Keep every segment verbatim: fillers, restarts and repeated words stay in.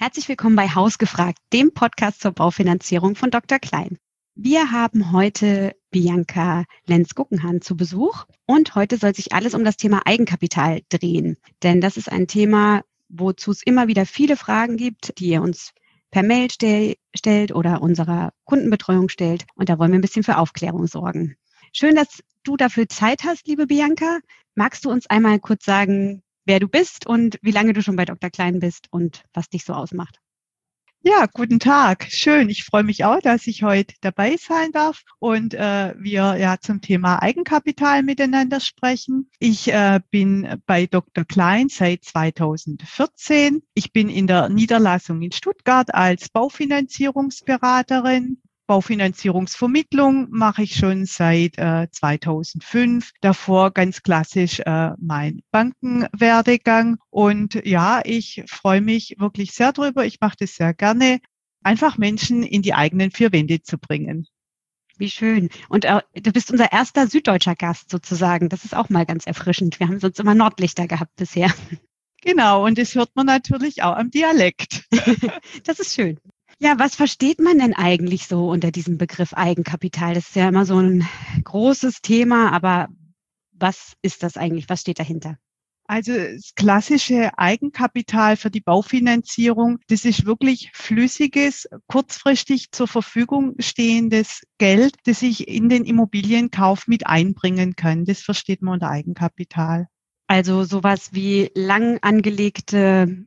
Herzlich willkommen bei Haus gefragt, dem Podcast zur Baufinanzierung von Doktor Klein. Wir haben heute Bianca Lenz-Guggenhahn zu Besuch und heute soll sich alles um das Thema Eigenkapital drehen. Denn das ist ein Thema, wozu es immer wieder viele Fragen gibt, die ihr uns per Mail stell, stellt oder unserer Kundenbetreuung stellt. Und da wollen wir ein bisschen für Aufklärung sorgen. Schön, dass du dafür Zeit hast, liebe Bianca. Magst du uns einmal kurz sagen, wer du bist und wie lange du schon bei Doktor Klein bist und was dich so ausmacht? Ja, guten Tag. Schön. Ich freue mich auch, dass ich heute dabei sein darf und äh, wir ja zum Thema Eigenkapital miteinander sprechen. Ich äh, bin bei Doktor Klein seit zweitausendvierzehn. Ich bin in der Niederlassung in Stuttgart als Baufinanzierungsberaterin. Baufinanzierungsvermittlung mache ich schon seit äh, zweitausendfünf. Davor ganz klassisch äh, mein Bankenwerdegang. Und ja, ich freue mich wirklich sehr drüber. Ich mache das sehr gerne, einfach Menschen in die eigenen vier Wände zu bringen. Wie schön. Und äh, du bist unser erster süddeutscher Gast sozusagen. Das ist auch mal ganz erfrischend. Wir haben sonst immer Nordlichter gehabt bisher. Genau, und das hört man natürlich auch am Dialekt. Das ist schön. Ja, was versteht man denn eigentlich so unter diesem Begriff Eigenkapital? Das ist ja immer so ein großes Thema, aber was ist das eigentlich? Was steht dahinter? Also das klassische Eigenkapital für die Baufinanzierung, das ist wirklich flüssiges, kurzfristig zur Verfügung stehendes Geld, das ich in den Immobilienkauf mit einbringen kann. Das versteht man unter Eigenkapital. Also sowas wie lang angelegte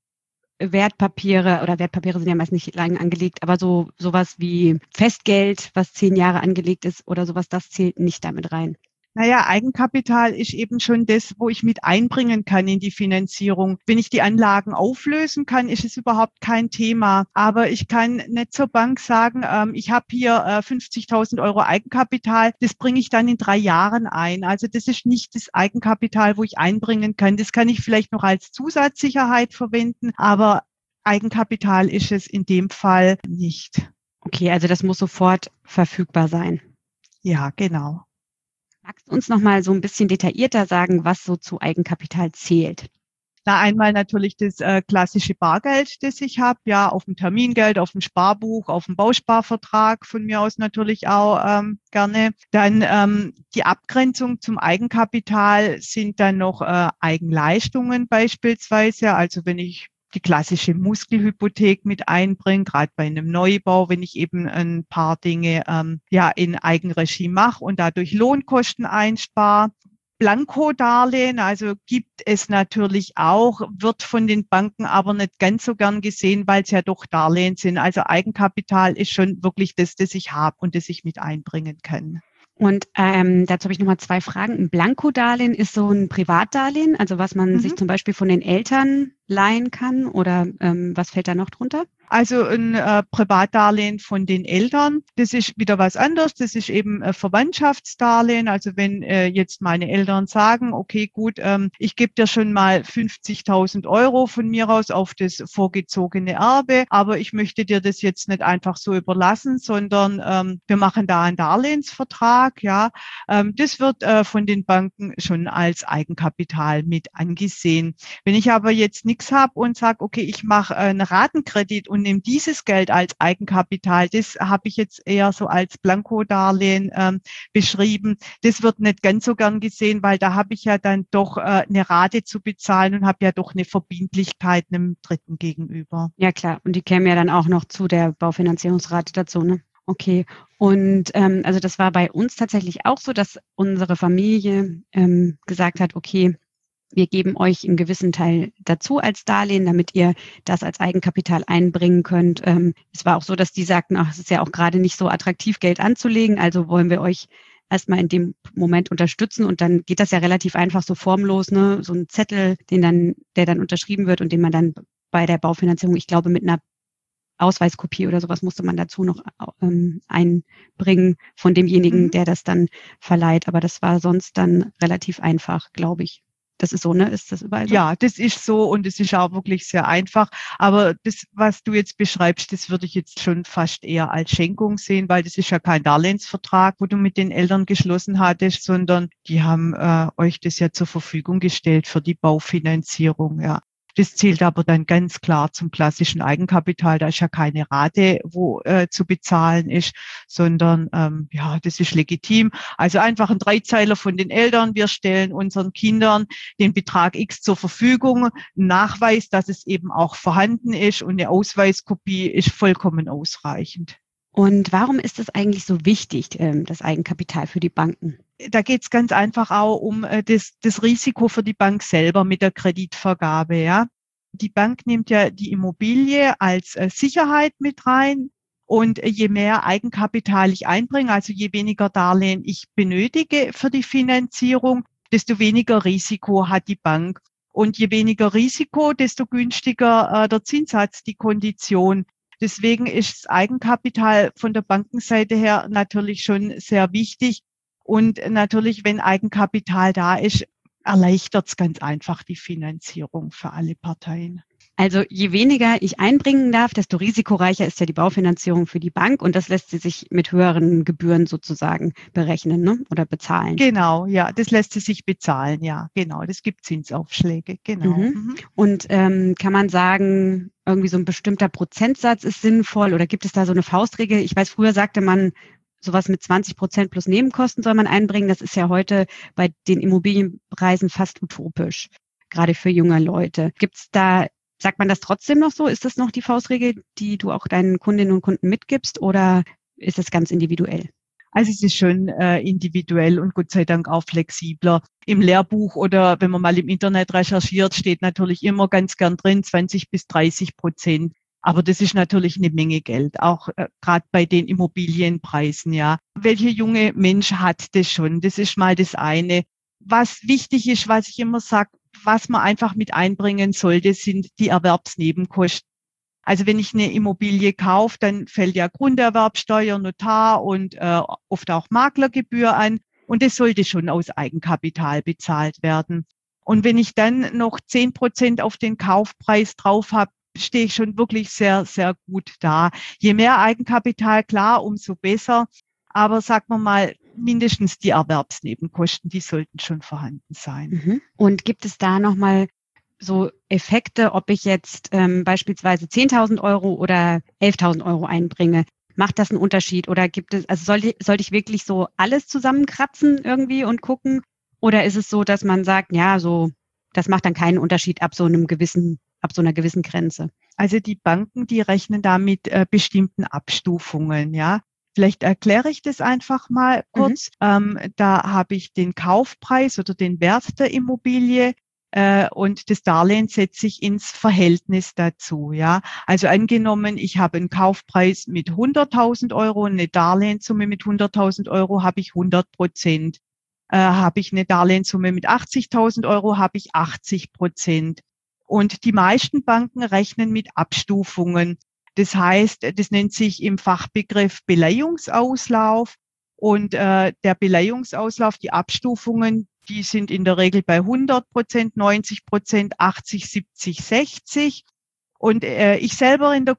Wertpapiere oder Wertpapiere sind ja meist nicht lang angelegt, aber so sowas wie Festgeld, was zehn Jahre angelegt ist oder sowas, das zählt nicht damit rein. Naja, Eigenkapital ist eben schon das, wo ich mit einbringen kann in die Finanzierung. Wenn ich die Anlagen auflösen kann, ist es überhaupt kein Thema. Aber ich kann nicht zur Bank sagen, ähm, ich habe hier äh, fünfzigtausend Euro Eigenkapital, das bringe ich dann in drei Jahren ein. Also das ist nicht das Eigenkapital, wo ich einbringen kann. Das kann ich vielleicht noch als Zusatzsicherheit verwenden, aber Eigenkapital ist es in dem Fall nicht. Okay, also das muss sofort verfügbar sein. Ja, genau. Magst du uns noch mal so ein bisschen detaillierter sagen, was so zu Eigenkapital zählt? Na, einmal natürlich das äh, klassische Bargeld, das ich habe, ja, auf dem Termingeld, auf dem Sparbuch, auf dem Bausparvertrag von mir aus natürlich auch ähm, gerne. Dann ähm, die Abgrenzung zum Eigenkapital sind dann noch äh, Eigenleistungen beispielsweise. Also wenn ich die klassische Muskelhypothek mit einbringen, gerade bei einem Neubau, wenn ich eben ein paar Dinge ähm, ja in Eigenregie mache und dadurch Lohnkosten einspare. Blankodarlehen, also gibt es natürlich auch, wird von den Banken aber nicht ganz so gern gesehen, weil es ja doch Darlehen sind. Also Eigenkapital ist schon wirklich das, das ich habe und das ich mit einbringen kann. Und ähm, dazu habe ich nochmal zwei Fragen. Ein Blankodarlehen ist so ein Privatdarlehen, also was man Mhm. sich zum Beispiel von den Eltern leihen kann oder ähm, was fällt da noch drunter? Also ein äh, Privatdarlehen von den Eltern, das ist wieder was anderes. Das ist eben äh, Verwandtschaftsdarlehen. Also wenn äh, jetzt meine Eltern sagen, okay, gut, ähm, ich gebe dir schon mal fünfzigtausend Euro von mir aus auf das vorgezogene Erbe, aber ich möchte dir das jetzt nicht einfach so überlassen, sondern ähm, wir machen da einen Darlehensvertrag. Ja, ähm, das wird äh, von den Banken schon als Eigenkapital mit angesehen. Wenn ich aber jetzt nichts habe und sage, okay, ich mache einen Ratenkredit und nehme dieses Geld als Eigenkapital, das habe ich jetzt eher so als Blankodarlehen ähm, beschrieben. Das wird nicht ganz so gern gesehen, weil da habe ich ja dann doch äh, eine Rate zu bezahlen und habe ja doch eine Verbindlichkeit einem Dritten gegenüber. Ja klar, und die kämen ja dann auch noch zu der Baufinanzierungsrate dazu, ne? Okay. Und ähm, also das war bei uns tatsächlich auch so, dass unsere Familie ähm, gesagt hat, okay, wir geben euch einen gewissen Teil dazu als Darlehen, damit ihr das als Eigenkapital einbringen könnt. Ähm, es war auch so, dass die sagten, ach, es ist ja auch gerade nicht so attraktiv, Geld anzulegen, also wollen wir euch erstmal in dem Moment unterstützen und dann geht das ja relativ einfach so formlos, ne? So ein Zettel, den dann, der dann unterschrieben wird und den man dann bei der Baufinanzierung, ich glaube, mit einer Ausweiskopie oder sowas musste man dazu noch ähm, einbringen von demjenigen, Mhm. der das dann verleiht. Aber das war sonst dann relativ einfach, glaube ich. Das ist so, ne? Ist das überall so? Ja, das ist so und es ist auch wirklich sehr einfach. Aber das, was du jetzt beschreibst, das würde ich jetzt schon fast eher als Schenkung sehen, weil das ist ja kein Darlehensvertrag, wo du mit den Eltern geschlossen hattest, sondern die haben äh, euch das ja zur Verfügung gestellt für die Baufinanzierung, ja. Das zählt aber dann ganz klar zum klassischen Eigenkapital. Da ist ja keine Rate, wo äh, zu bezahlen ist, sondern ähm, ja, das ist legitim. Also einfach ein Dreizeiler von den Eltern. Wir stellen unseren Kindern den Betrag X zur Verfügung. Ein Nachweis, dass es eben auch vorhanden ist, und eine Ausweiskopie ist vollkommen ausreichend. Und warum ist es eigentlich so wichtig, ähm, das Eigenkapital für die Banken? Da geht es ganz einfach auch um äh, das, das Risiko für die Bank selber mit der Kreditvergabe. Ja, die Bank nimmt ja die Immobilie als äh, Sicherheit mit rein. Und äh, je mehr Eigenkapital ich einbringe, also je weniger Darlehen ich benötige für die Finanzierung, desto weniger Risiko hat die Bank. Und je weniger Risiko, desto günstiger äh, der Zinssatz, die Kondition. Deswegen ist das Eigenkapital von der Bankenseite her natürlich schon sehr wichtig. Und natürlich, wenn Eigenkapital da ist, erleichtert es ganz einfach die Finanzierung für alle Parteien. Also je weniger ich einbringen darf, desto risikoreicher ist ja die Baufinanzierung für die Bank, und das lässt sie sich mit höheren Gebühren sozusagen berechnen, ne? Oder bezahlen. Genau, ja, das lässt sie sich bezahlen, ja, genau. Das gibt Zinsaufschläge, genau. Mhm. Mhm. Und ähm, kann man sagen, irgendwie so ein bestimmter Prozentsatz ist sinnvoll, oder gibt es da so eine Faustregel? Ich weiß, früher sagte man, sowas mit zwanzig Prozent plus Nebenkosten soll man einbringen. Das ist ja heute bei den Immobilienpreisen fast utopisch, gerade für junge Leute. Gibt es da, sagt man das trotzdem noch so? Ist das noch die Faustregel, die du auch deinen Kundinnen und Kunden mitgibst, oder ist es ganz individuell? Also es ist schon äh, individuell und Gott sei Dank auch flexibler. Im Lehrbuch oder wenn man mal im Internet recherchiert, steht natürlich immer ganz gern drin zwanzig bis dreißig Prozent. Aber das ist natürlich eine Menge Geld, auch äh, gerade bei den Immobilienpreisen, ja. Welcher junge Mensch hat das schon? Das ist mal das eine. Was wichtig ist, was ich immer sage, was man einfach mit einbringen sollte, sind die Erwerbsnebenkosten. Also wenn ich eine Immobilie kaufe, dann fällt ja Grunderwerbsteuer, Notar und äh, oft auch Maklergebühr an. Und das sollte schon aus Eigenkapital bezahlt werden. Und wenn ich dann noch zehn Prozent auf den Kaufpreis drauf habe, stehe ich schon wirklich sehr, sehr gut da. Je mehr Eigenkapital, klar, umso besser. Aber sagen wir mal, mindestens die Erwerbsnebenkosten, die sollten schon vorhanden sein. Mhm. Und gibt es da nochmal so Effekte, ob ich jetzt ähm, beispielsweise zehntausend Euro oder elftausend Euro einbringe? Macht das einen Unterschied? Oder gibt es, also sollte, sollte ich wirklich so alles zusammenkratzen irgendwie und gucken? Oder ist es so, dass man sagt, ja, so, das macht dann keinen Unterschied ab so einem gewissen, ab so einer gewissen Grenze? Also die Banken, die rechnen da mit äh, bestimmten Abstufungen, ja. Vielleicht erkläre ich das einfach mal kurz. Mhm. Ähm, da habe ich den Kaufpreis oder den Wert der Immobilie. Und das Darlehen setze ich ins Verhältnis dazu, ja. Also angenommen, ich habe einen Kaufpreis mit hunderttausend Euro und eine Darlehenssumme mit hunderttausend Euro, habe ich hundert Prozent. Äh, habe ich eine Darlehenssumme mit achtzigtausend Euro, habe ich achtzig Prozent. Und die meisten Banken rechnen mit Abstufungen. Das heißt, das nennt sich im Fachbegriff Beleihungsauslauf. Und äh, der Beleihungsauslauf, die Abstufungen, die sind in der Regel bei hundert Prozent, neunzig Prozent, achtzig, siebzig, sechzig. Und äh, ich selber in der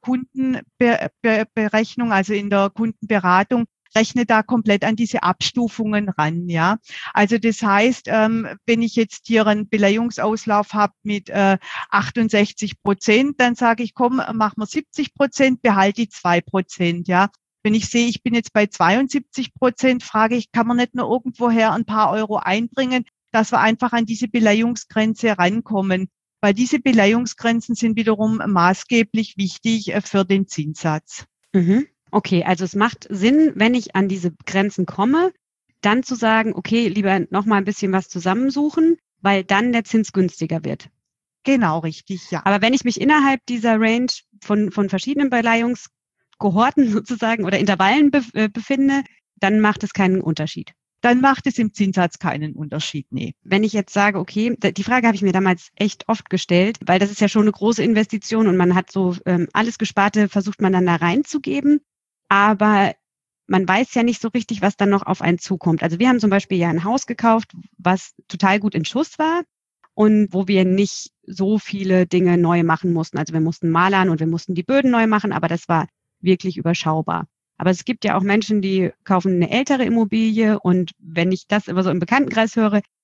Kundenberechnung, also in der Kundenberatung, rechne da komplett an diese Abstufungen ran, ja. Also das heißt, ähm, wenn ich jetzt hier einen Beleihungsauslauf habe mit äh, achtundsechzig Prozent, dann sage ich, komm, mach mal siebzig Prozent, behalte die zwei Prozent, ja. Wenn ich sehe, ich bin jetzt bei zweiundsiebzig Prozent, frage ich, kann man nicht nur irgendwoher ein paar Euro einbringen, dass wir einfach an diese Beleihungsgrenze rankommen? Weil diese Beleihungsgrenzen sind wiederum maßgeblich wichtig für den Zinssatz. Mhm. Okay, also es macht Sinn, wenn ich an diese Grenzen komme, dann zu sagen, okay, lieber noch mal ein bisschen was zusammensuchen, weil dann der Zins günstiger wird. Genau, richtig, ja. Aber wenn ich mich innerhalb dieser Range von, von verschiedenen Beleihungs Kohorten sozusagen oder Intervallen bef- befinde, dann macht es keinen Unterschied. Dann macht es im Zinssatz keinen Unterschied, nee. Wenn ich jetzt sage, okay, die Frage habe ich mir damals echt oft gestellt, weil das ist ja schon eine große Investition und man hat so ähm, alles Gesparte, versucht man dann da reinzugeben, aber man weiß ja nicht so richtig, was dann noch auf einen zukommt. Also wir haben zum Beispiel ja ein Haus gekauft, was total gut in Schuss war und wo wir nicht so viele Dinge neu machen mussten. Also wir mussten malern und wir mussten die Böden neu machen, aber das war wirklich überschaubar. Aber es gibt ja auch Menschen, die kaufen eine ältere Immobilie und wenn ich das immer so im Bekanntenkreis höre,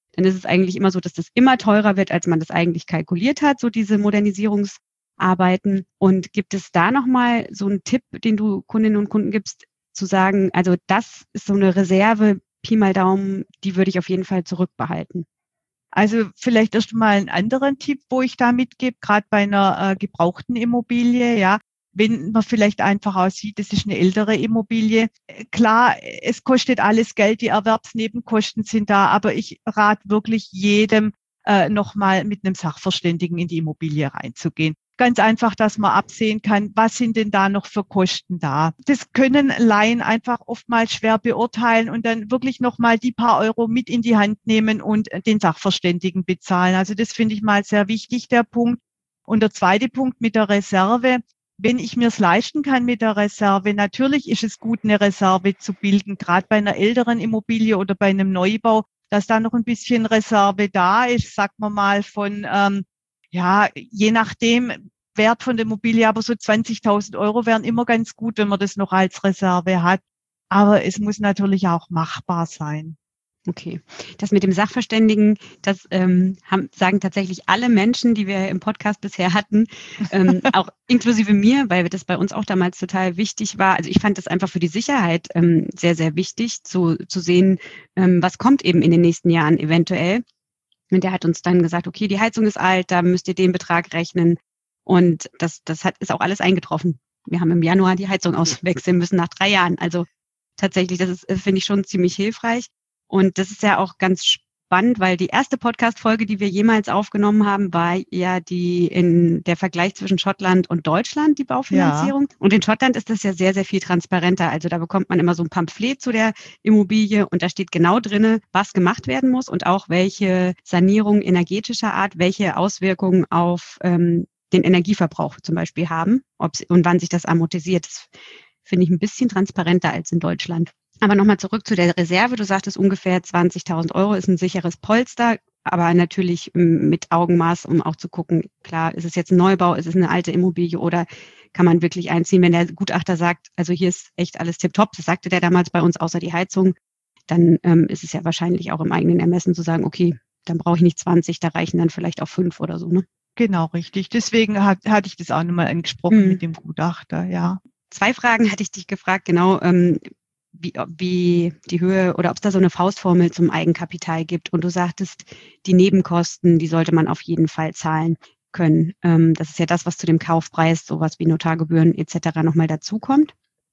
dann ist es eigentlich immer so, dass das immer teurer wird, als man das eigentlich kalkuliert hat, so diese Modernisierungsarbeiten. Und gibt es da nochmal so einen Tipp, den du Kundinnen und Kunden gibst, zu sagen, also das ist so eine Reserve, Pi mal Daumen, die würde ich auf jeden Fall zurückbehalten? Also vielleicht erst mal einen anderen Tipp, wo ich da mitgebe, gerade bei einer äh, gebrauchten Immobilie, ja. Wenn man vielleicht einfach aussieht, das ist eine ältere Immobilie. Klar, es kostet alles Geld, die Erwerbsnebenkosten sind da, aber ich rate wirklich jedem, äh, nochmal mit einem Sachverständigen in die Immobilie reinzugehen. Ganz einfach, dass man absehen kann, was sind denn da noch für Kosten da. Das können Laien einfach oftmals schwer beurteilen und dann wirklich nochmal die paar Euro mit in die Hand nehmen und den Sachverständigen bezahlen. Also das finde ich mal sehr wichtig, der Punkt. Und der zweite Punkt mit der Reserve. Wenn ich mir es leisten kann mit der Reserve, natürlich ist es gut, eine Reserve zu bilden, gerade bei einer älteren Immobilie oder bei einem Neubau, dass da noch ein bisschen Reserve da ist, sagt man mal von, ähm, ja, je nachdem Wert von der Immobilie, aber so zwanzigtausend Euro wären immer ganz gut, wenn man das noch als Reserve hat. Aber es muss natürlich auch machbar sein. Okay. Das mit dem Sachverständigen, das ähm, haben, sagen tatsächlich alle Menschen, die wir im Podcast bisher hatten, ähm, auch inklusive mir, weil das bei uns auch damals total wichtig war. Also ich fand das einfach für die Sicherheit ähm, sehr, sehr wichtig, zu, zu sehen, ähm, was kommt eben in den nächsten Jahren eventuell. Und der hat uns dann gesagt, okay, die Heizung ist alt, da müsst ihr den Betrag rechnen. Und das, das hat, ist auch alles eingetroffen. Wir haben im Januar die Heizung auswechseln müssen nach drei Jahren. Also tatsächlich, das ist, finde ich, schon ziemlich hilfreich. Und das ist ja auch ganz spannend, weil die erste Podcast-Folge, die wir jemals aufgenommen haben, war ja die in der Vergleich zwischen Schottland und Deutschland, die Baufinanzierung. Ja. Und in Schottland ist das ja sehr, sehr viel transparenter. Also da bekommt man immer so ein Pamphlet zu der Immobilie und da steht genau drinne, was gemacht werden muss und auch welche Sanierung energetischer Art, welche Auswirkungen auf ähm, den Energieverbrauch zum Beispiel haben, ob sie, und wann sich das amortisiert. Das finde ich ein bisschen transparenter als in Deutschland. Aber nochmal zurück zu der Reserve. Du sagtest, ungefähr zwanzigtausend Euro ist ein sicheres Polster, aber natürlich mit Augenmaß, um auch zu gucken, klar, ist es jetzt ein Neubau, ist es eine alte Immobilie oder kann man wirklich einziehen, wenn der Gutachter sagt, also hier ist echt alles tipptopp, das sagte der damals bei uns, außer die Heizung, dann ähm, ist es ja wahrscheinlich auch im eigenen Ermessen zu sagen, okay, dann brauche ich nicht zwanzig, da reichen dann vielleicht auch fünf oder so, ne? Genau, richtig. Deswegen hat, hatte ich das auch nochmal angesprochen hm. mit dem Gutachter, ja. Zwei Fragen hatte ich dich gefragt, genau, ähm, wie, wie die Höhe oder ob es da so eine Faustformel zum Eigenkapital gibt. Und du sagtest, die Nebenkosten, die sollte man auf jeden Fall zahlen können. Ähm, das ist ja das, was zu dem Kaufpreis, sowas wie Notargebühren et cetera nochmal dazukommt.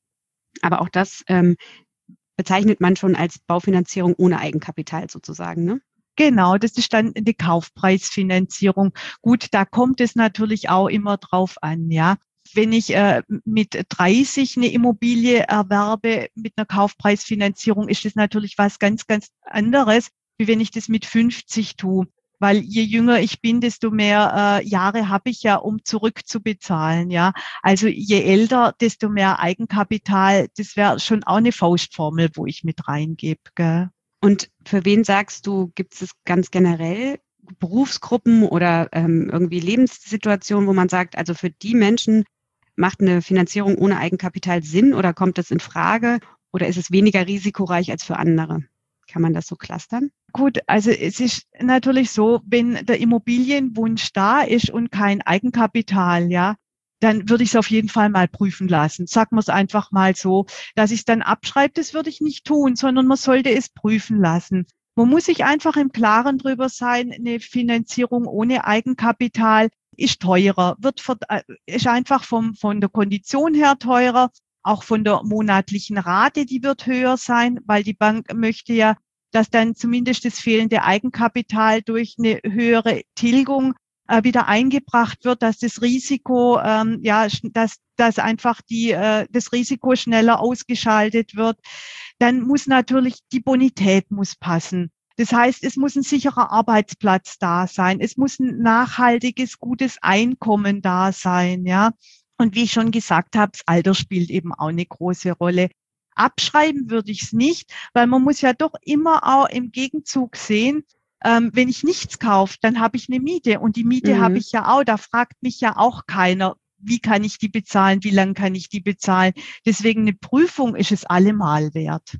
Aber auch das ähm, bezeichnet man schon als Baufinanzierung ohne Eigenkapital sozusagen, ne? Genau, das ist dann eine Kaufpreisfinanzierung. Gut, da kommt es natürlich auch immer drauf an, ja. Wenn ich äh, mit dreißig eine Immobilie erwerbe mit einer Kaufpreisfinanzierung, ist das natürlich was ganz, ganz anderes, wie wenn ich das mit fünfzig tue. Weil je jünger ich bin, desto mehr äh, Jahre habe ich ja, um zurückzubezahlen. Ja, also je älter, desto mehr Eigenkapital. Das wäre schon auch eine Faustformel, wo ich mit reingebe. Gell? Und für wen sagst du, gibt es ganz generell Berufsgruppen oder ähm, irgendwie Lebenssituationen, wo man sagt, also für die Menschen macht eine Finanzierung ohne Eigenkapital Sinn oder kommt das in Frage oder ist es weniger risikoreich als für andere? Kann man das so clustern? Gut, also es ist natürlich so, wenn der Immobilienwunsch da ist und kein Eigenkapital, ja, dann würde ich es auf jeden Fall mal prüfen lassen. Sagen wir es einfach mal so, dass ich es dann abschreibe, das würde ich nicht tun, sondern man sollte es prüfen lassen. Man muss sich einfach im Klaren drüber sein, eine Finanzierung ohne Eigenkapital ist teurer, wird ist einfach vom, von der Kondition her teurer, auch von der monatlichen Rate, die wird höher sein, weil die Bank möchte ja, dass dann zumindest das fehlende Eigenkapital durch eine höhere Tilgung äh, wieder eingebracht wird, dass das Risiko, ähm, ja, dass, dass einfach die, äh, das Risiko schneller ausgeschaltet wird. Dann muss natürlich die Bonität muss passen. Das heißt, es muss ein sicherer Arbeitsplatz da sein. Es muss ein nachhaltiges, gutes Einkommen da sein, ja. Und wie ich schon gesagt habe, das Alter spielt eben auch eine große Rolle. Abschreiben würde ich es nicht, weil man muss ja doch immer auch im Gegenzug sehen, ähm, wenn ich nichts kaufe, dann habe ich eine Miete und die Miete mhm. habe ich ja auch. Da fragt mich ja auch keiner, wie kann ich die bezahlen, wie lange kann ich die bezahlen. Deswegen eine Prüfung ist es allemal wert.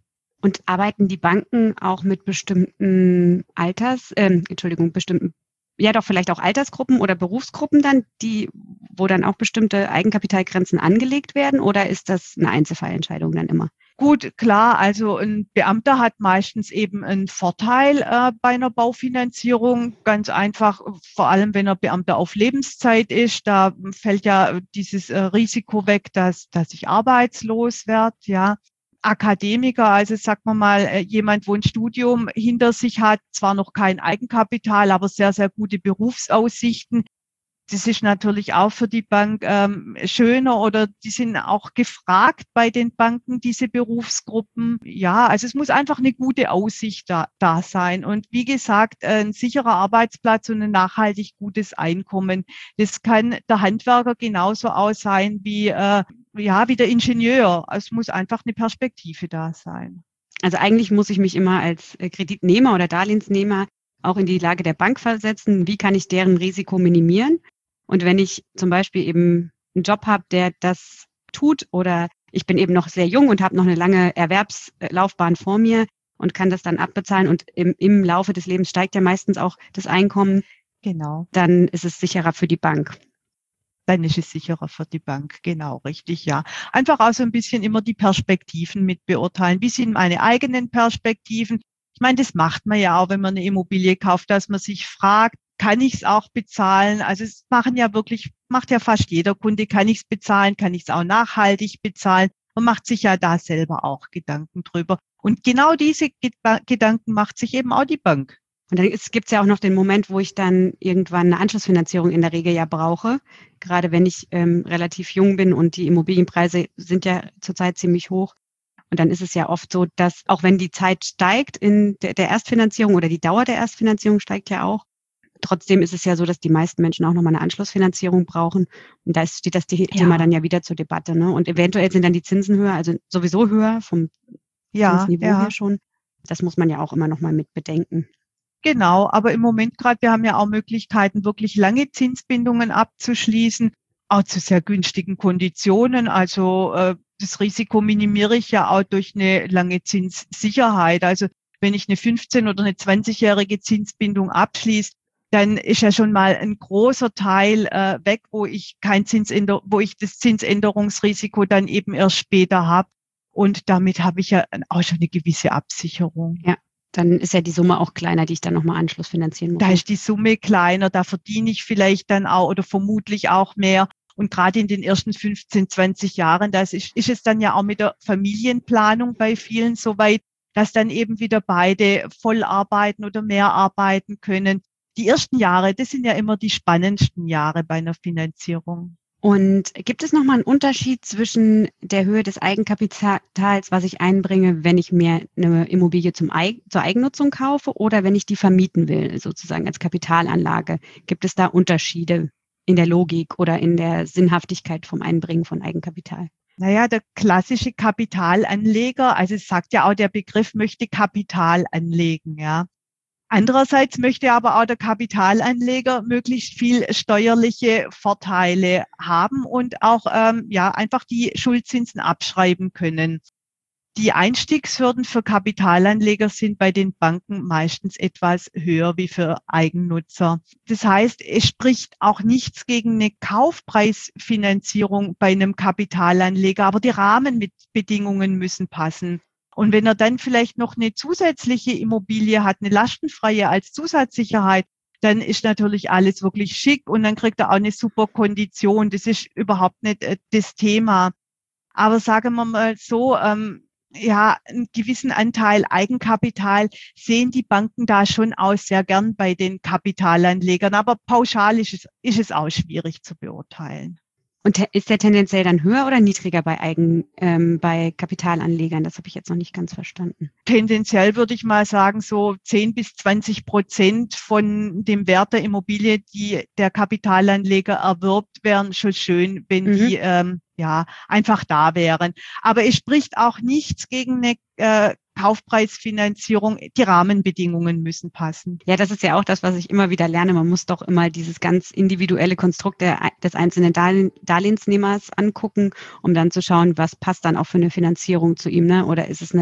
Und arbeiten die Banken auch mit bestimmten Alters, ähm, Entschuldigung, bestimmten, ja doch vielleicht auch Altersgruppen oder Berufsgruppen dann, die, wo dann auch bestimmte Eigenkapitalgrenzen angelegt werden, oder ist das eine Einzelfallentscheidung dann immer? Gut, klar, also ein Beamter hat meistens eben einen Vorteil äh, bei einer Baufinanzierung. Ganz einfach, vor allem wenn er Beamter auf Lebenszeit ist, da fällt ja dieses äh, Risiko weg, dass, dass ich arbeitslos werde, ja. Akademiker, also sagt man mal, äh, jemand, wo ein Studium hinter sich hat, zwar noch kein Eigenkapital, aber sehr, sehr gute Berufsaussichten. Das ist natürlich auch für die Bank ähm, schöner, oder die sind auch gefragt bei den Banken, diese Berufsgruppen. Ja, also es muss einfach eine gute Aussicht da, da sein. Und wie gesagt, ein sicherer Arbeitsplatz und ein nachhaltig gutes Einkommen. Das kann der Handwerker genauso aus sein wie, äh, ja, wie der Ingenieur. Es muss einfach eine Perspektive da sein. Also eigentlich muss ich mich immer als Kreditnehmer oder Darlehensnehmer auch in die Lage der Bank versetzen. Wie kann ich deren Risiko minimieren? Und wenn ich zum Beispiel eben einen Job habe, der das tut, oder ich bin eben noch sehr jung und habe noch eine lange Erwerbslaufbahn vor mir und kann das dann abbezahlen, und im, im Laufe des Lebens steigt ja meistens auch das Einkommen, Genau. dann ist es sicherer für die Bank. Dann ist es sicherer für die Bank. Genau, richtig, ja. Einfach auch so ein bisschen immer die Perspektiven mit beurteilen. Wie sind meine eigenen Perspektiven? Ich meine, das macht man ja auch, wenn man eine Immobilie kauft, dass man sich fragt, kann ich es auch bezahlen? Also es machen ja wirklich, macht ja fast jeder Kunde, kann ich es bezahlen? Kann ich es auch nachhaltig bezahlen? Man macht sich ja da selber auch Gedanken drüber. Und genau diese Geda- Gedanken macht sich eben auch die Bank. Und dann gibt es ja auch noch den Moment, wo ich dann irgendwann eine Anschlussfinanzierung in der Regel ja brauche, gerade wenn ich ähm, relativ jung bin und die Immobilienpreise sind ja zurzeit ziemlich hoch. Und dann ist es ja oft so, dass auch wenn die Zeit steigt in der, der Erstfinanzierung, oder die Dauer der Erstfinanzierung steigt ja auch, trotzdem ist es ja so, dass die meisten Menschen auch nochmal eine Anschlussfinanzierung brauchen. Und da ist, steht das Thema Ja. dann ja wieder zur Debatte, ne? Und eventuell sind dann die Zinsen höher, also sowieso höher vom Ja, Zinsniveau ja. her schon. Das muss man ja auch immer nochmal mit bedenken. Genau, aber im Moment gerade, wir haben ja auch Möglichkeiten, wirklich lange Zinsbindungen abzuschließen, auch zu sehr günstigen Konditionen. Also äh, das Risiko minimiere ich ja auch durch eine lange Zinssicherheit. Also wenn ich eine fünfzehn- oder eine zwanzigjährige Zinsbindung abschließe, dann ist ja schon mal ein großer Teil äh, weg, wo ich kein Zinsänder, wo ich das Zinsänderungsrisiko dann eben erst später habe. Und damit habe ich ja auch schon eine gewisse Absicherung. Ja. Dann ist ja die Summe auch kleiner, die ich dann nochmal Anschluss finanzieren muss. Da ist die Summe kleiner, da verdiene ich vielleicht dann auch oder vermutlich auch mehr. Und gerade in den ersten fünfzehn, zwanzig Jahren, das ist, ist es dann ja auch mit der Familienplanung bei vielen so weit, dass dann eben wieder beide voll arbeiten oder mehr arbeiten können. Die ersten Jahre, das sind ja immer die spannendsten Jahre bei einer Finanzierung. Und gibt es nochmal einen Unterschied zwischen der Höhe des Eigenkapitals, was ich einbringe, wenn ich mir eine Immobilie zum Eig- zur Eigennutzung kaufe, oder wenn ich die vermieten will, sozusagen als Kapitalanlage? Gibt es da Unterschiede in der Logik oder in der Sinnhaftigkeit vom Einbringen von Eigenkapital? Naja, der klassische Kapitalanleger, also es sagt ja auch der Begriff, möchte Kapital anlegen, ja. Andererseits möchte aber auch der Kapitalanleger möglichst viel steuerliche Vorteile haben und auch ähm, ja einfach die Schuldzinsen abschreiben können. Die Einstiegshürden für Kapitalanleger sind bei den Banken meistens etwas höher wie für Eigennutzer. Das heißt, es spricht auch nichts gegen eine Kaufpreisfinanzierung bei einem Kapitalanleger, aber die Rahmenbedingungen müssen passen. Und wenn er dann vielleicht noch eine zusätzliche Immobilie hat, eine lastenfreie als Zusatzsicherheit, dann ist natürlich alles wirklich schick und dann kriegt er auch eine super Kondition. Das ist überhaupt nicht äh, das Thema. Aber sagen wir mal so, ähm, ja, einen gewissen Anteil Eigenkapital sehen die Banken da schon auch sehr gern bei den Kapitalanlegern. Aber pauschal ist es, ist es auch schwierig zu beurteilen. Und ist der tendenziell dann höher oder niedriger bei Eigen, ähm, bei Kapitalanlegern? Das habe ich jetzt noch nicht ganz verstanden. Tendenziell würde ich mal sagen, so zehn bis zwanzig Prozent von dem Wert der Immobilie, die der Kapitalanleger erwirbt, wären schon schön, wenn mhm. die ähm, ja einfach da wären. Aber es spricht auch nichts gegen eine äh, Kaufpreisfinanzierung. Die Rahmenbedingungen müssen passen. Ja, das ist ja auch das, was ich immer wieder lerne. Man muss doch immer dieses ganz individuelle Konstrukt der, des einzelnen Darlehen, Darlehensnehmers angucken, um dann zu schauen, was passt dann auch für eine Finanzierung zu ihm, ne? Oder ist es eine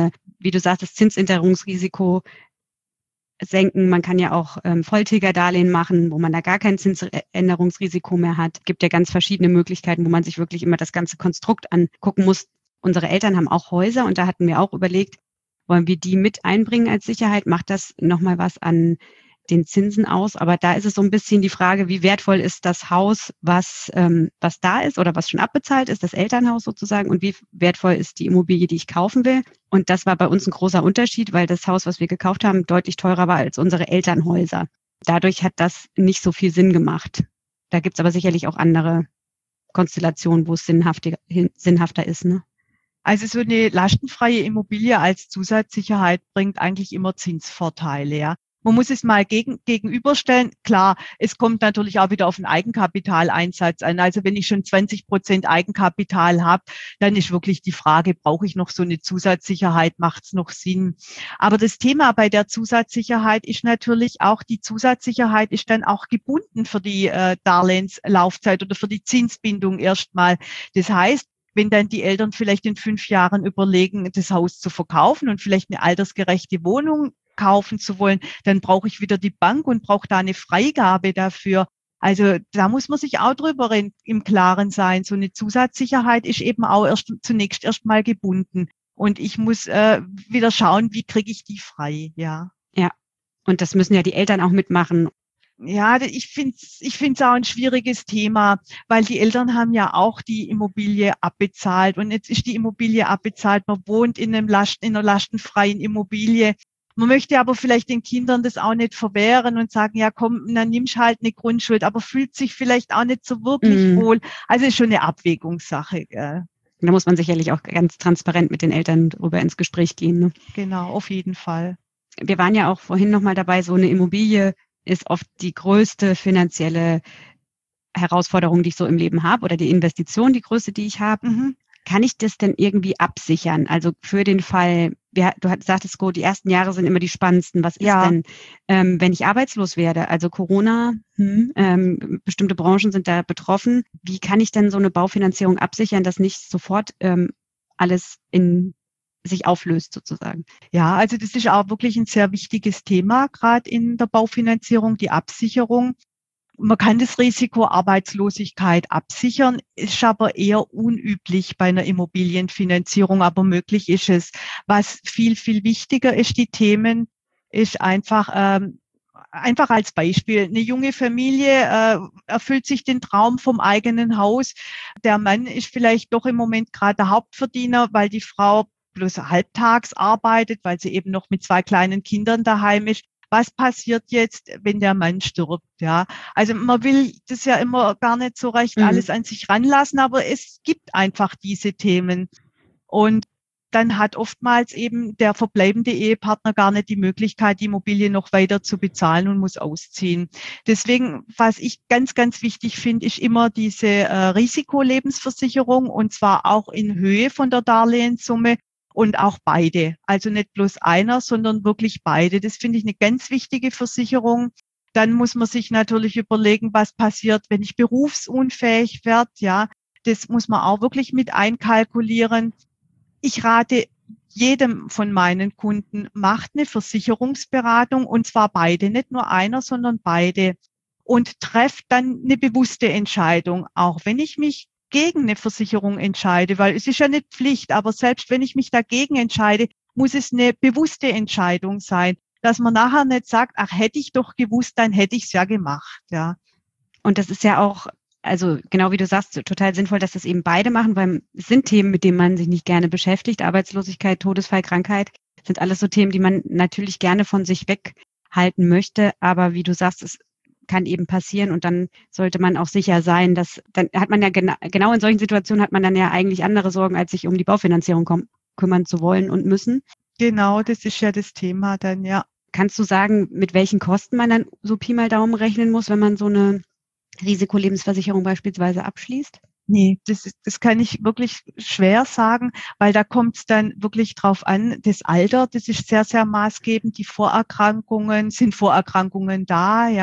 wie du sagst, das Zinsänderungsrisiko senken. Man kann ja auch ähm, Volltilgerdarlehen machen, wo man da gar kein Zinsänderungsrisiko mehr hat. Es gibt ja ganz verschiedene Möglichkeiten, wo man sich wirklich immer das ganze Konstrukt angucken muss. Unsere Eltern haben auch Häuser und da hatten wir auch überlegt, wollen wir die mit einbringen als Sicherheit? Macht das nochmal was an den Zinsen aus? Aber da ist es so ein bisschen die Frage, wie wertvoll ist das Haus, was, ähm, was da ist oder was schon abbezahlt ist, das Elternhaus sozusagen, und wie wertvoll ist die Immobilie, die ich kaufen will? Und das war bei uns ein großer Unterschied, weil das Haus, was wir gekauft haben, deutlich teurer war als unsere Elternhäuser. Dadurch hat das nicht so viel Sinn gemacht. Da gibt's aber sicherlich auch andere Konstellationen, wo es sinnhaftiger, sinnhafter ist, ne? Also so eine lastenfreie Immobilie als Zusatzsicherheit bringt eigentlich immer Zinsvorteile, ja. Man muss es mal gegen, gegenüberstellen. Klar, es kommt natürlich auch wieder auf den Eigenkapitaleinsatz an. Also wenn ich schon zwanzig Prozent Eigenkapital habe, dann ist wirklich die Frage, brauche ich noch so eine Zusatzsicherheit? Macht es noch Sinn? Aber das Thema bei der Zusatzsicherheit ist natürlich auch, die Zusatzsicherheit ist dann auch gebunden für die äh, Darlehenslaufzeit oder für die Zinsbindung erstmal. Das heißt, wenn dann die Eltern vielleicht in fünf Jahren überlegen, das Haus zu verkaufen und vielleicht eine altersgerechte Wohnung kaufen zu wollen, dann brauche ich wieder die Bank und brauche da eine Freigabe dafür. Also da muss man sich auch drüber in, im Klaren sein. So eine Zusatzsicherheit ist eben auch erst zunächst erstmal gebunden. Und ich muss äh, wieder schauen, wie kriege ich die frei, ja. Ja, und das müssen ja die Eltern auch mitmachen. Ja, ich finde es ich find's auch ein schwieriges Thema, weil die Eltern haben ja auch die Immobilie abbezahlt und jetzt ist die Immobilie abbezahlt, man wohnt in, einem Lasten, in einer lastenfreien Immobilie. Man möchte aber vielleicht den Kindern das auch nicht verwehren und sagen, ja komm, dann nimmst halt eine Grundschuld, aber fühlt sich vielleicht auch nicht so wirklich mm. wohl. Also ist schon eine Abwägungssache. Gell? Da muss man sicherlich auch ganz transparent mit den Eltern drüber ins Gespräch gehen. Ne? Genau, auf jeden Fall. Wir waren ja auch vorhin nochmal dabei, so eine Immobilie ist oft die größte finanzielle Herausforderung, die ich so im Leben habe, oder die Investition, die größte, die ich habe. Mhm. Kann ich das denn irgendwie absichern? Also für den Fall, du sagtest, die ersten Jahre sind immer die spannendsten. Was ist ja. denn, ähm, wenn ich arbeitslos werde? Also Corona, hm, ähm, bestimmte Branchen sind da betroffen. Wie kann ich denn so eine Baufinanzierung absichern, dass nicht sofort ähm, alles in sich auflöst sozusagen? Ja, also das ist auch wirklich ein sehr wichtiges Thema, gerade in der Baufinanzierung, die Absicherung. Man kann das Risiko Arbeitslosigkeit absichern, ist aber eher unüblich bei einer Immobilienfinanzierung, aber möglich ist es. Was viel, viel wichtiger ist, die Themen, ist einfach, ähm, einfach als Beispiel, eine junge Familie äh, erfüllt sich den Traum vom eigenen Haus. Der Mann ist vielleicht doch im Moment gerade der Hauptverdiener, weil die Frau bloß halbtags arbeitet, weil sie eben noch mit zwei kleinen Kindern daheim ist. Was passiert jetzt, wenn der Mann stirbt? Ja, also man will das ja immer gar nicht so recht mhm. alles an sich ranlassen, aber es gibt einfach diese Themen. Und dann hat oftmals eben der verbleibende Ehepartner gar nicht die Möglichkeit, die Immobilie noch weiter zu bezahlen und muss ausziehen. Deswegen, was ich ganz, ganz wichtig finde, ist immer diese äh, Risikolebensversicherung, und zwar auch in Höhe von der Darlehenssumme. Und auch beide, also nicht bloß einer, sondern wirklich beide. Das finde ich eine ganz wichtige Versicherung. Dann muss man sich natürlich überlegen, was passiert, wenn ich berufsunfähig werde. Ja, das muss man auch wirklich mit einkalkulieren. Ich rate jedem von meinen Kunden, macht eine Versicherungsberatung, und zwar beide, nicht nur einer, sondern beide. Und trefft dann eine bewusste Entscheidung, auch wenn ich mich gegen eine Versicherung entscheide, weil es ist ja nicht Pflicht, aber selbst wenn ich mich dagegen entscheide, muss es eine bewusste Entscheidung sein, dass man nachher nicht sagt, ach, hätte ich doch gewusst, dann hätte ich es ja gemacht, ja. Und das ist ja auch, also genau wie du sagst, total sinnvoll, dass das eben beide machen, weil es sind Themen, mit denen man sich nicht gerne beschäftigt. Arbeitslosigkeit, Todesfall, Krankheit sind alles so Themen, die man natürlich gerne von sich weghalten möchte, aber wie du sagst, es kann eben passieren, und dann sollte man auch sicher sein, dass, dann hat man ja gena- genau in solchen Situationen hat man dann ja eigentlich andere Sorgen, als sich um die Baufinanzierung kom- kümmern zu wollen und müssen. Genau, das ist ja das Thema dann, ja. Kannst du sagen, mit welchen Kosten man dann so Pi mal Daumen rechnen muss, wenn man so eine Risikolebensversicherung beispielsweise abschließt? Nee, das ist, das kann ich wirklich schwer sagen, weil da kommt es dann wirklich drauf an, das Alter, das ist sehr, sehr maßgebend. Die Vorerkrankungen, sind Vorerkrankungen da, ja.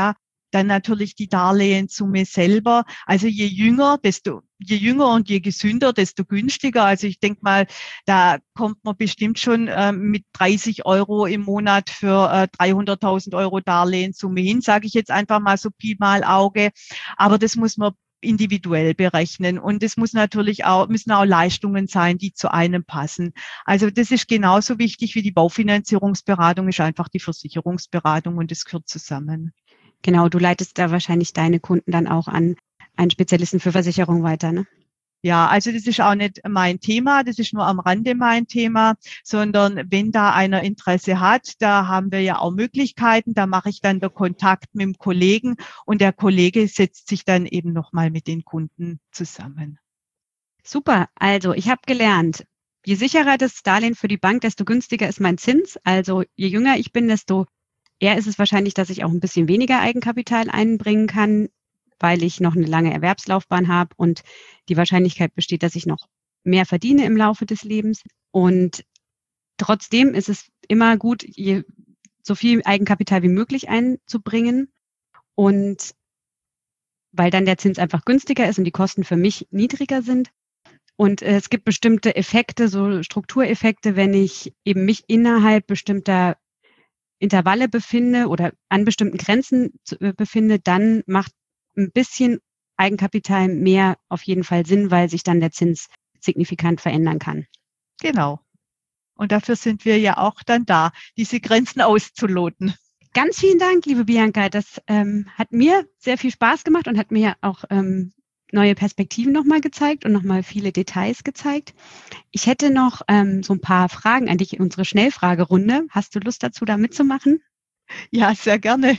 Dann natürlich die Darlehenssumme selber. Also je jünger, desto je jünger und je gesünder, desto günstiger. Also ich denke mal, da kommt man bestimmt schon äh, mit dreißig Euro im Monat für äh, dreihunderttausend Euro Darlehenssumme hin, sage ich jetzt einfach mal so Pi mal Auge. Aber das muss man individuell berechnen. Und es muss natürlich auch, müssen auch Leistungen sein, die zu einem passen. Also das ist genauso wichtig wie die Baufinanzierungsberatung, ist einfach die Versicherungsberatung und das gehört zusammen. Genau, du leitest da wahrscheinlich deine Kunden dann auch an einen Spezialisten für Versicherung weiter, ne? Ja, also das ist auch nicht mein Thema, das ist nur am Rande mein Thema, sondern wenn da einer Interesse hat, da haben wir ja auch Möglichkeiten, da mache ich dann den Kontakt mit dem Kollegen und der Kollege setzt sich dann eben nochmal mit den Kunden zusammen. Super, also ich habe gelernt, je sicherer das Darlehen für die Bank, desto günstiger ist mein Zins. Also je jünger ich bin, desto eher ist es wahrscheinlich, dass ich auch ein bisschen weniger Eigenkapital einbringen kann, weil ich noch eine lange Erwerbslaufbahn habe und die Wahrscheinlichkeit besteht, dass ich noch mehr verdiene im Laufe des Lebens. Und trotzdem ist es immer gut, je, so viel Eigenkapital wie möglich einzubringen und weil dann der Zins einfach günstiger ist und die Kosten für mich niedriger sind. Und äh, es gibt bestimmte Effekte, so Struktureffekte, wenn ich eben mich innerhalb bestimmter Intervalle befinde oder an bestimmten Grenzen zu, äh, befinde, dann macht ein bisschen Eigenkapital mehr auf jeden Fall Sinn, weil sich dann der Zins signifikant verändern kann. Genau. Und dafür sind wir ja auch dann da, diese Grenzen auszuloten. Ganz vielen Dank, liebe Bianca. Das ähm, hat mir sehr viel Spaß gemacht und hat mir auch ähm, neue Perspektiven nochmal gezeigt und nochmal viele Details gezeigt. Ich hätte noch ähm, so ein paar Fragen an dich in unsere Schnellfragerunde. Hast du Lust dazu, da mitzumachen? Ja, sehr gerne.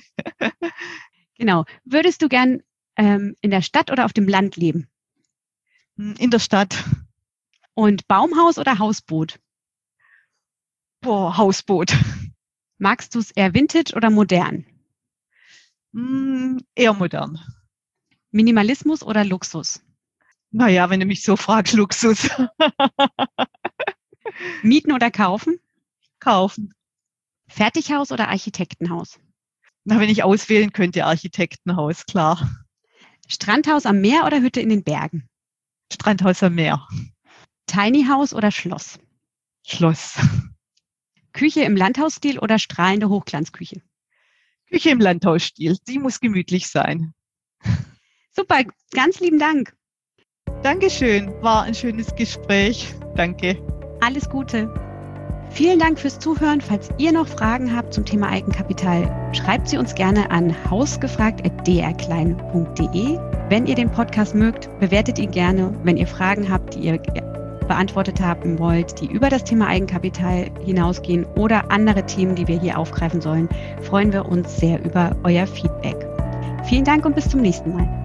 Genau. Würdest du gern ähm, in der Stadt oder auf dem Land leben? In der Stadt. Und Baumhaus oder Hausboot? Boah, Hausboot. Magst du es eher vintage oder modern? Mm, eher modern. Minimalismus oder Luxus? Naja, wenn du mich so fragst, Luxus. Mieten oder kaufen? Kaufen. Fertighaus oder Architektenhaus? Na, wenn ich auswählen könnte, Architektenhaus, klar. Strandhaus am Meer oder Hütte in den Bergen? Strandhaus am Meer. Tiny House oder Schloss? Schloss. Küche im Landhausstil oder strahlende Hochglanzküche? Küche im Landhausstil, die muss gemütlich sein. Super, ganz lieben Dank. Dankeschön, war ein schönes Gespräch. Danke. Alles Gute. Vielen Dank fürs Zuhören. Falls ihr noch Fragen habt zum Thema Eigenkapital, schreibt sie uns gerne an hausgefragt at d r klein punkt d e. Wenn ihr den Podcast mögt, bewertet ihn gerne. Wenn ihr Fragen habt, die ihr beantwortet haben wollt, die über das Thema Eigenkapital hinausgehen oder andere Themen, die wir hier aufgreifen sollen, freuen wir uns sehr über euer Feedback. Vielen Dank und bis zum nächsten Mal.